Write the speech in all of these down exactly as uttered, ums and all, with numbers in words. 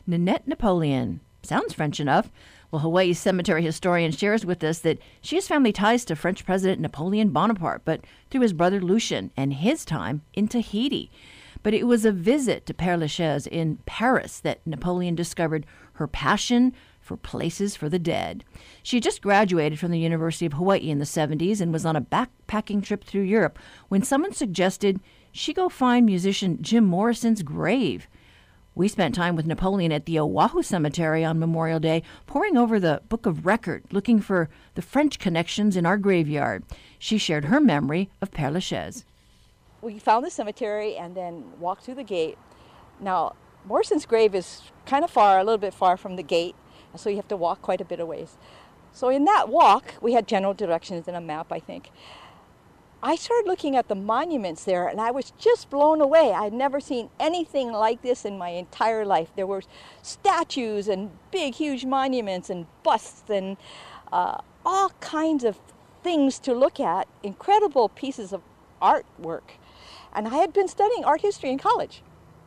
Nanette Napoleon. Sounds French enough. Well, Hawaii's cemetery historian shares with us that she has family ties to French President Napoleon Bonaparte, but through his brother Lucien and his time in Tahiti. But it was a visit to Père Lachaise in Paris that Napoleon discovered her passion for places for the dead. She had just graduated from the University of Hawaii in the seventies and was on a backpacking trip through Europe when someone suggested she go find musician Jim Morrison's grave. We spent time with Napoleon at the Oahu Cemetery on Memorial Day, poring over the Book of Record, looking for the French connections in our graveyard. She shared her memory of Père Lachaise. We found the cemetery and then walked through the gate. Now, Morrison's grave is kind of far, a little bit far from the gate, so you have to walk quite a bit of ways. So in that walk, we had general directions and a map, I think. I started looking at the monuments there, and I was just blown away. I had never seen anything like this in my entire life. There were statues and big, huge monuments and busts and uh, all kinds of things to look at, incredible pieces of artwork. And I had been studying art history in college.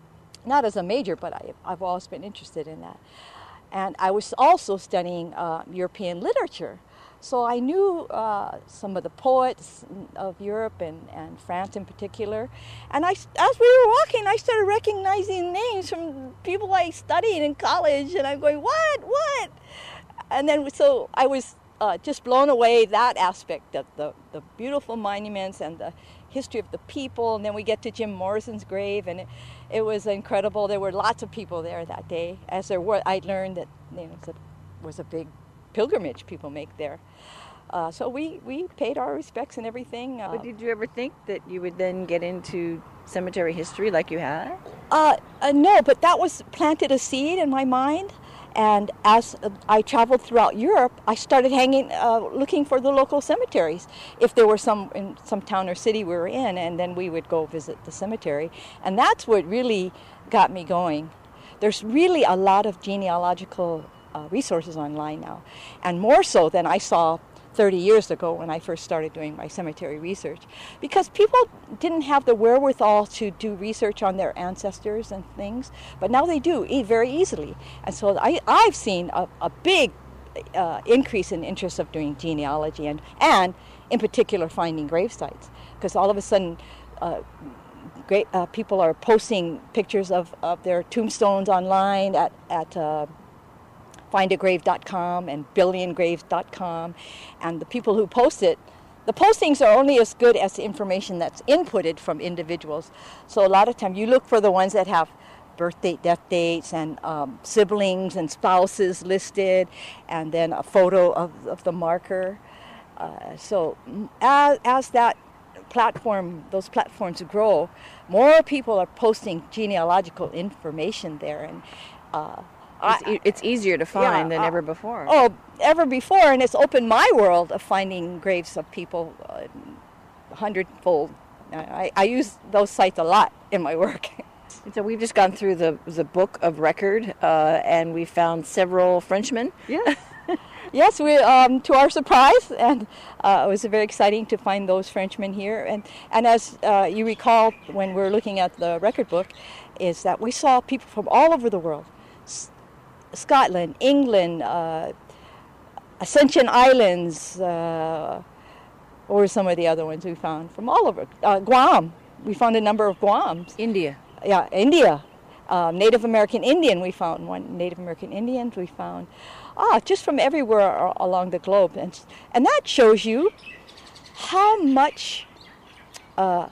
Not as a major, but I, I've always been interested in that. And I was also studying uh, European literature. So I knew uh, some of the poets of Europe and, and France in particular. And I, as we were walking, I started recognizing names from people I studied in college. And I'm going, what, what? And then so I was uh, just blown away, that aspect of the, the beautiful monuments and the history of the people. And then we get to Jim Morrison's grave, and it, it was incredible. There were lots of people there that day. As there were, I learned that you know, it was a big pilgrimage people make there. Uh, so we, we paid our respects and everything. Uh, but did you ever think that you would then get into cemetery history like you had? Uh, uh, no, but that was planted a seed in my mind. And as I traveled throughout Europe, I started hanging, uh, looking for the local cemeteries. If there were some in some town or city we were in, and then we would go visit the cemetery. And that's what really got me going. There's really a lot of genealogical uh, resources online now, and more so than I saw thirty years ago when I first started doing my cemetery research, because people didn't have the wherewithal to do research on their ancestors and things, but now they do e- very easily. And so I, I've seen a, a big uh, increase in interest of doing genealogy and, and in particular finding grave sites, because all of a sudden uh, great, uh, people are posting pictures of, of their tombstones online at, at uh, find a grave dot com and billion graves dot com, and the people who post it, the postings are only as good as the information that's inputted from individuals. So a lot of times you look for the ones that have birth date, death dates, and um, siblings and spouses listed, and then a photo of, of the marker. Uh, so as, as that platform, those platforms grow, more people are posting genealogical information there, and uh, It's, e- it's easier to find yeah, than uh, ever before. Oh, ever before, and it's opened my world of finding graves of people uh, a hundredfold. I, I use those sites a lot in my work. So we've just gone through the the Book of Record, uh, and we found several Frenchmen. Yeah. Yes, we um, to our surprise, and uh, it was very exciting to find those Frenchmen here. And and as uh, you recall, when we were looking at the record book, is that we saw people from all over the world. Scotland, England, uh, Ascension Islands, uh, what were some of the other ones we found? From all over. Uh, Guam, we found a number of Guams. India. Yeah, India. Uh, Native American Indian, we found one. Native American Indians, we found. Ah, just from everywhere along the globe. And, and that shows you how much uh,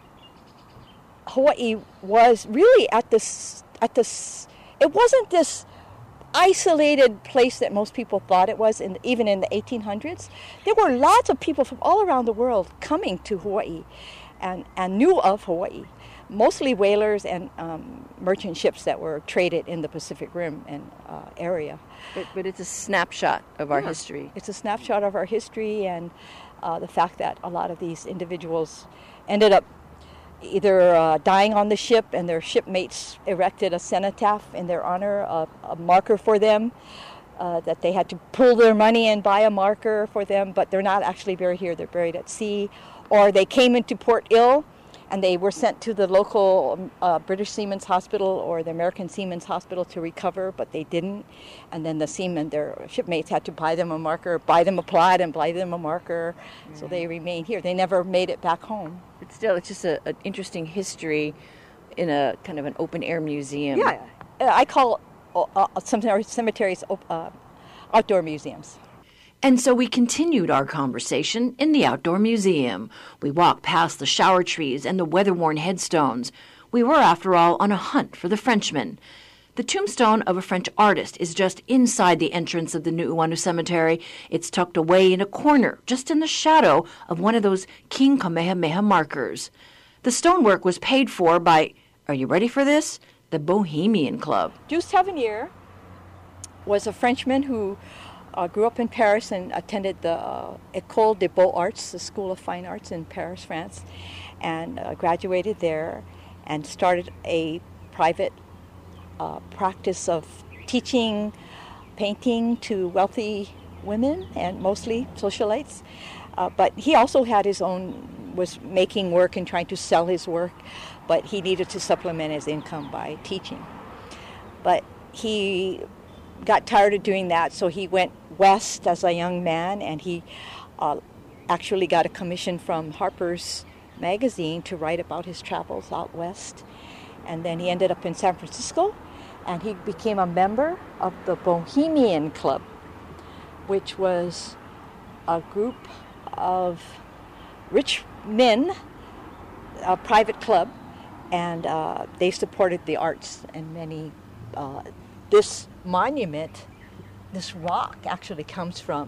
Hawaii was really at this, at this, it wasn't this isolated place that most people thought it was, in, even in the eighteen hundreds. There were lots of people from all around the world coming to Hawaii and, and knew of Hawaii, mostly whalers and um, merchant ships that were traded in the Pacific Rim and uh, area. But, but it's a snapshot of our Yeah. history. It's a snapshot of our history, and uh, the fact that a lot of these individuals ended up either uh, dying on the ship, and their shipmates erected a cenotaph in their honor, a, a marker for them, uh, that they had to pull their money and buy a marker for them, but they're not actually buried here, they're buried at sea. Or they came into port ill, and they were sent to the local uh, British Seamen's Hospital or the American Seamen's Hospital to recover, but they didn't. And then the seamen, their shipmates, had to buy them a marker, buy them a plot, and buy them a marker. Mm. So they remained here. They never made it back home. But still, it's just an interesting history in a kind of an open-air museum. Yeah, I call uh, some cemeteries uh, outdoor museums. And so we continued our conversation in the outdoor museum. We walked past the shower trees and the weather-worn headstones. We were, after all, on a hunt for the Frenchman. The tombstone of a French artist is just inside the entrance of the Nu'uanu Cemetery. It's tucked away in a corner, just in the shadow of one of those King Kamehameha markers. The stonework was paid for by, are you ready for this? The Bohemian Club. Jules Tavernier was a Frenchman who Uh, grew up in Paris and attended the uh, École des Beaux-Arts, the School of Fine Arts in Paris, France, and uh, graduated there and started a private uh, practice of teaching painting to wealthy women and mostly socialites. Uh, but he also had his own, was making work and trying to sell his work, but he needed to supplement his income by teaching. But he got tired of doing that, so he went west as a young man, and he uh, actually got a commission from Harper's Magazine to write about his travels out west. And then he ended up in San Francisco, and he became a member of the Bohemian Club, which was a group of rich men, a private club, and uh, they supported the arts and many. Uh, this monument, this rock actually comes from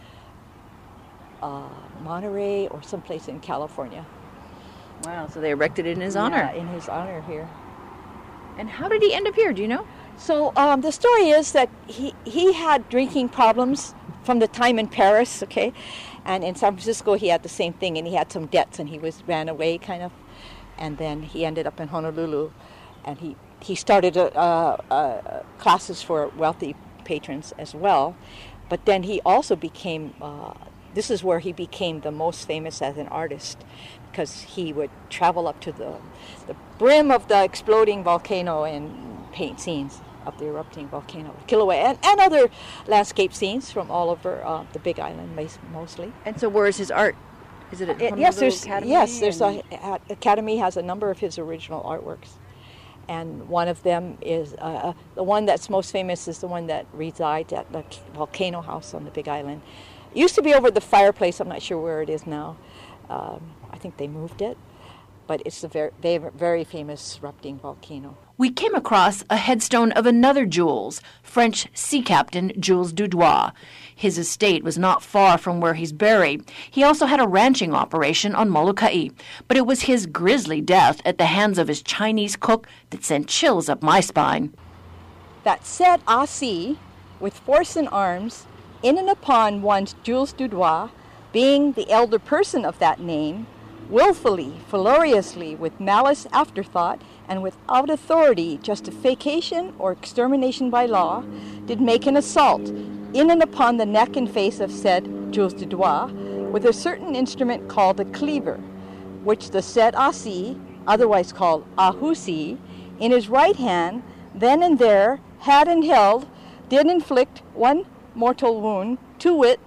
uh, Monterey or someplace in California. Wow, so they erected it in his honor. Yeah, in his honor here. And how did he end up here, do you know? So um, the story is that he, he had drinking problems from the time in Paris, okay? And in San Francisco he had the same thing, and he had some debts, and he was ran away kind of. And then he ended up in Honolulu, and he He started uh, uh, classes for wealthy patrons as well, but then he also became, uh, this is where he became the most famous as an artist, because he would travel up to the, the brim of the exploding volcano and paint scenes of the erupting volcano, Kilauea, and, and other landscape scenes from all over uh, the Big Island mostly. And so where is his art? Is it at Honolulu yes, there's, Academy? Yes, there's a, a, Academy has a number of his original artworks. And one of them is, uh, the one that's most famous is the one that resides at the Volcano House on the Big Island. It used to be over the fireplace. I'm not sure where it is now. Um, I think they moved it. But it's a very, very, very famous erupting volcano. We came across a headstone of another Jules, French sea captain Jules Dudois. His estate was not far from where he's buried. He also had a ranching operation on Molokai, but it was his grisly death at the hands of his Chinese cook that sent chills up my spine. That said Asi, with force and arms, in and upon one Jules Dudois, being the elder person of that name, willfully, feluriously, with malice afterthought, and without authority, justification, or extermination by law, did make an assault in and upon the neck and face of said Jules Dudois, with a certain instrument called a cleaver, which the said Asi, otherwise called Ahusi, in his right hand, then and there, had and held, did inflict one mortal wound, to wit,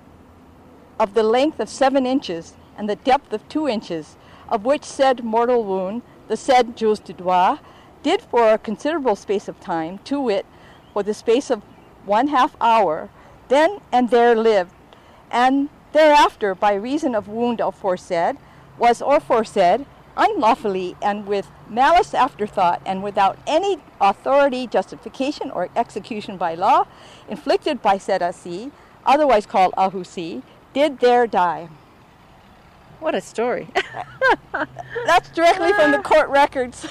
of the length of seven inches, and the depth of two inches, of which said mortal wound the said Jules Dudois did for a considerable space of time, to wit, for the space of one half hour, then and there lived, and thereafter, by reason of wound aforesaid, was aforesaid, unlawfully and with malice afterthought, and without any authority, justification, or execution by law, inflicted by said Asi, otherwise called Ahusi, did there die. What a story. That's directly from the court records.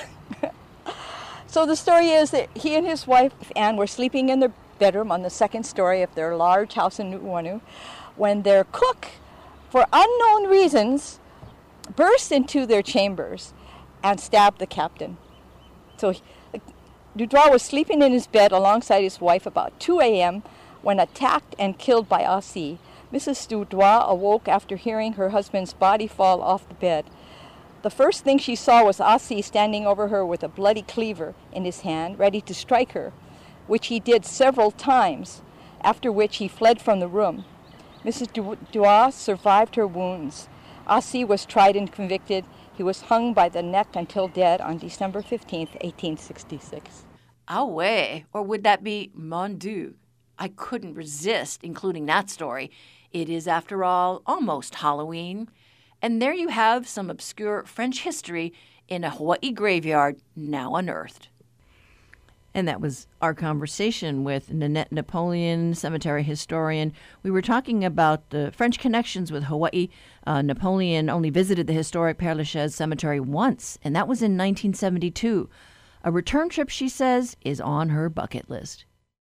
So the story is that he and his wife, Anne, were sleeping in their bedroom on the second story of their large house in Nu'uanu when their cook, for unknown reasons, burst into their chambers and stabbed the captain. So Dudois was sleeping in his bed alongside his wife about two a.m. when attacked and killed by Asi. Missus Dudois awoke after hearing her husband's body fall off the bed. The first thing she saw was Asi standing over her with a bloody cleaver in his hand, ready to strike her, which he did several times, after which he fled from the room. Missus Dubois survived her wounds. Asi was tried and convicted. He was hung by the neck until dead on December fifteenth, eighteen sixty-six. Ah ouais, or would that be mon Dieu? I couldn't resist including that story. It is, after all, almost Halloween. And there you have some obscure French history in a Hawaii graveyard now unearthed. And that was our conversation with Nanette Napoleon, cemetery historian. We were talking about the French connections with Hawaii. Uh, Napoleon only visited the historic Père Lachaise Cemetery once, and that was in nineteen seventy-two. A return trip, she says, is on her bucket list.